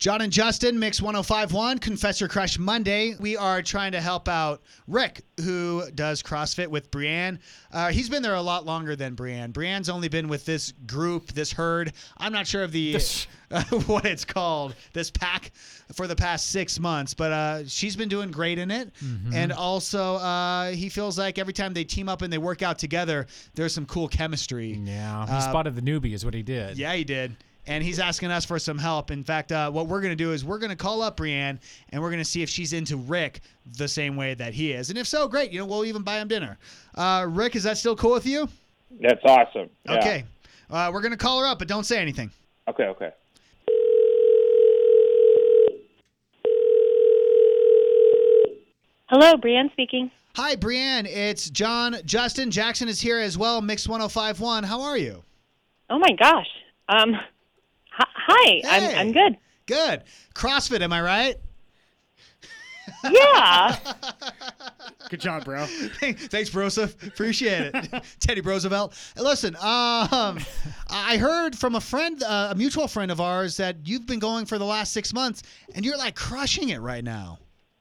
John and Justin, Mix 105.1, Confess Your Crush Monday. We are trying to help out Rick, who does CrossFit with Brianne. He's been there a lot longer than Brianne. Brianne's only been with this group, this herd. I'm not sure of the what it's called, this pack, for the past 6 months, but she's been doing great in it. Mm-hmm. And also, he feels like every time they team up and they work out together, there's some cool chemistry. Yeah, he spotted the newbie is what he did. Yeah, he did. And he's asking us for some help. In fact, what we're going to do is we're going to call up Brianne, and we're going to see if she's into Rick the same way that he is. And if so, great. We'll even buy him dinner. Rick, is that still cool with you? That's awesome. Yeah. Okay. We're going to call her up, but don't say anything. Okay. Hello, Brianne speaking. Hi, Brianne. It's John. Justin. Jackson is here as well, Mix 105.1. How are you? Oh, my gosh. Hi. Hey. I'm good. Good. CrossFit, am I right? Yeah. Good job, bro. Thanks, Broseph. Appreciate it. Teddy Roosevelt. Listen, I heard from a friend, a mutual friend of ours, that you've been going for the last 6 months, and you're like crushing it right now.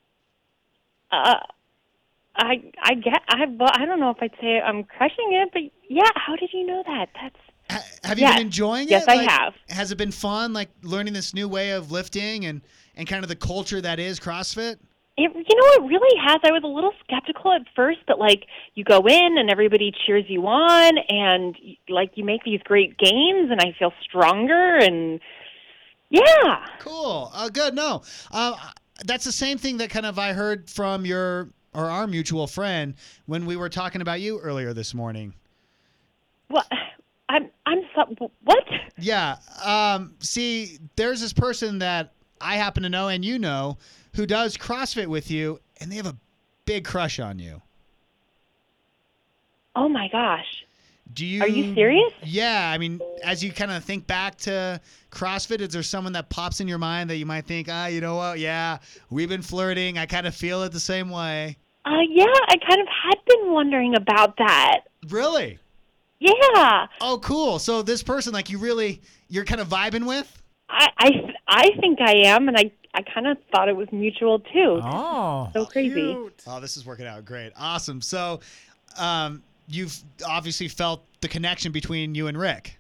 I don't know if I'd say I'm crushing it, but yeah. How did you know that? Have you been enjoying it? Yes, I have. Has it been fun, like learning this new way of lifting and kind of the culture that is CrossFit? It really has. I was a little skeptical at first, but you go in and everybody cheers you on, and you make these great gains, and I feel stronger, and yeah. Cool. Good. No, that's the same thing that kind of I heard from our mutual friend when we were talking about you earlier this morning. What? What? Yeah. See, there's this person that I happen to know and who does CrossFit with you, and they have a big crush on you. Oh my gosh. Are you serious? Yeah. I mean, as you kind of think back to CrossFit, is there someone that pops in your mind that you might think, you know what? Yeah, we've been flirting. I kind of feel it the same way. Yeah, I kind of had been wondering about that. Really? Yeah. Oh, cool. So this person, you're kind of vibing with? I think I am, and I kind of thought it was mutual too. Oh, so crazy. Cute. Oh, this is working out great. Awesome. So, you've obviously felt the connection between you and Rick.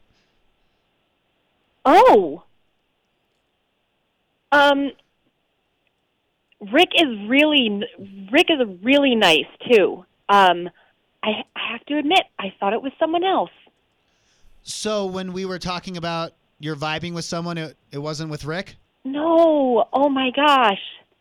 Oh. Rick is really nice too. I have to admit, I thought it was someone else. So when we were talking about your vibing with someone, it wasn't with Rick? No. Oh my gosh.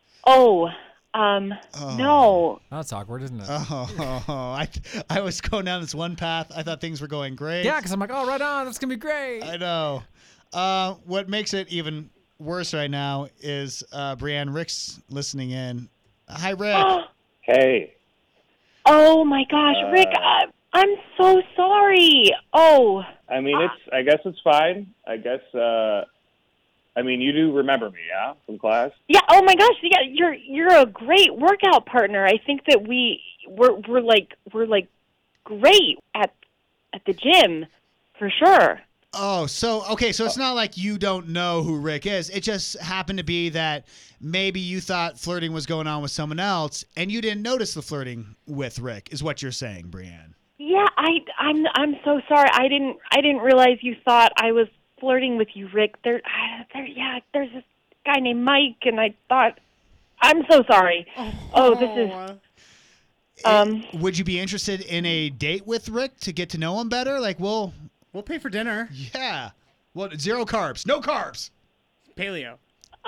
No. That's awkward, isn't it? I was going down this one path. I thought things were going great. Yeah, because I'm like, oh, right on. That's going to be great. I know. What makes it even worse right now is Brianne, Rick's listening in. Hi, Rick. Hey. Oh my gosh, Rick, I'm so sorry. Oh. I mean, I guess it's fine. I guess, you do remember me, yeah, from class? Yeah. Oh my gosh. Yeah. You're a great workout partner. I think that we're great at the gym, for sure. Oh, so it's not like you don't know who Rick is. It just happened to be that maybe you thought flirting was going on with someone else, and you didn't notice the flirting with Rick, is what you're saying, Brianne. Yeah, I'm so sorry. I didn't realize you thought I was flirting with you, Rick. There's this guy named Mike, and I thought, I'm so sorry. This is. Would you be interested in a date with Rick to get to know him better? We'll pay for dinner. Yeah. Well, 0 carbs. No carbs. Paleo.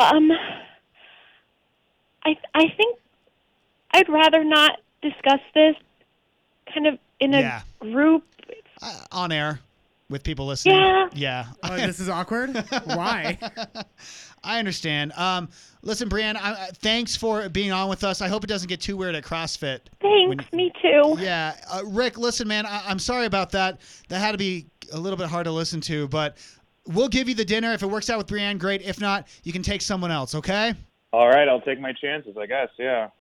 I think I'd rather not discuss this kind of in a group. On air with people listening. Yeah. Oh, this is awkward? Why? I understand. Listen, Brianne, thanks for being on with us. I hope it doesn't get too weird at CrossFit. Thanks, me too. Yeah. Rick, listen, man, I'm sorry about that. That had to be a little bit hard to listen to, but we'll give you the dinner. If it works out with Brianne, great. If not, you can take someone else, okay? All right, I'll take my chances, I guess, yeah.